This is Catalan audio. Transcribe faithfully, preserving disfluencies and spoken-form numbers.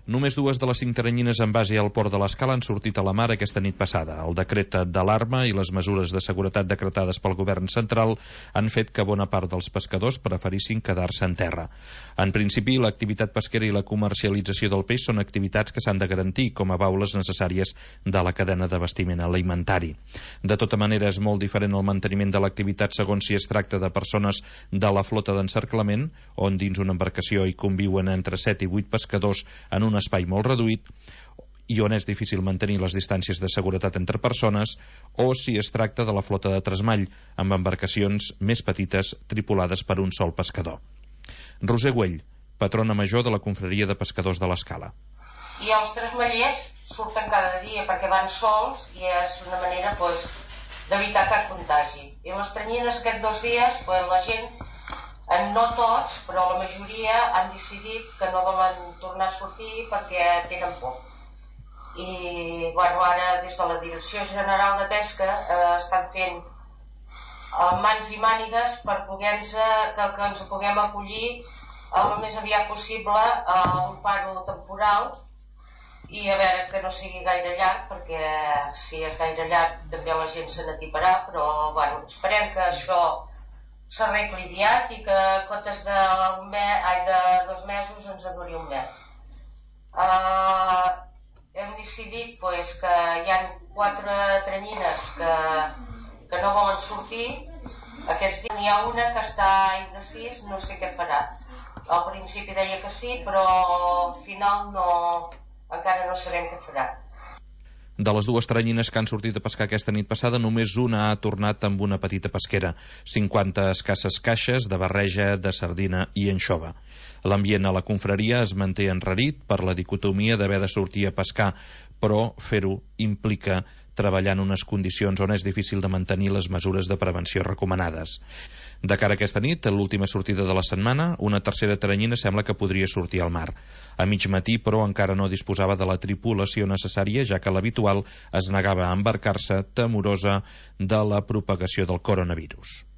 Només dues de les cinc teranyines en base al port de l'Escala han sortit a la mar aquesta nit passada. El decret d'alarma i les mesures de seguretat decretades pel govern central han fet que bona part dels pescadors preferissin quedar-se en terra. En principi, l'activitat pesquera i la comercialització del peix són activitats que s'han de garantir com a baules necessàries de la cadena d'abastiment alimentari. De tota manera, és molt diferent el manteniment de l'activitat segons si es tracta de persones de la flota d'encerclament, on dins una embarcació hi conviuen entre set i vuit pescadors en un un espai molt reduït i on és difícil mantenir les distàncies de seguretat entre persones, o si es tracta de la flota de tresmall, amb embarcacions més petites tripulades per un sol pescador. Roser Güell, patrona major de la confraria de pescadors de l'Escala. I els tresmallers surten cada dia perquè van sols i és una manera pues, d'evitar cap contagi. I les teranyines aquests dos dies pues, la gent, no tots, però la majoria han decidit que no volen tornar a sortir perquè tenen por. I bueno, ara des de la Direcció General de Pesca eh, estan fent eh, mans i mànigues per poder-nos, que, que ens puguem acollir el més aviat possible a un paro temporal i a veure que no sigui gaire llarg, perquè si és gaire llarg també la gent se n'atiparà, però bueno, esperem que això s'arregli aviat i que en comptes de, me, ai, de dos mesos ens duri un mes. Uh, hem decidit pues, que hi ha quatre teranyines que, que no volen sortir. Aquests dies n'hi ha una que està indecís, no sé què farà. Al principi deia que sí, però al final no, encara no sabem què farà. De les dues teranyines que han sortit a pescar aquesta nit passada, només una ha tornat amb una petita pesquera, cinquanta escasses caixes de barreja de sardina i anxova. L'ambient a la confraria es manté enrarit per la dicotomia d'haver de sortir a pescar, però fer-ho implica treballar en unes condicions on és difícil de mantenir les mesures de prevenció recomanades. De cara a aquesta nit, l'última sortida de la setmana, una tercera teranyina sembla que podria sortir al mar. A mig matí, però, encara no disposava de la tripulació necessària, ja que l'habitual es negava a embarcar-se temorosa de la propagació del coronavirus.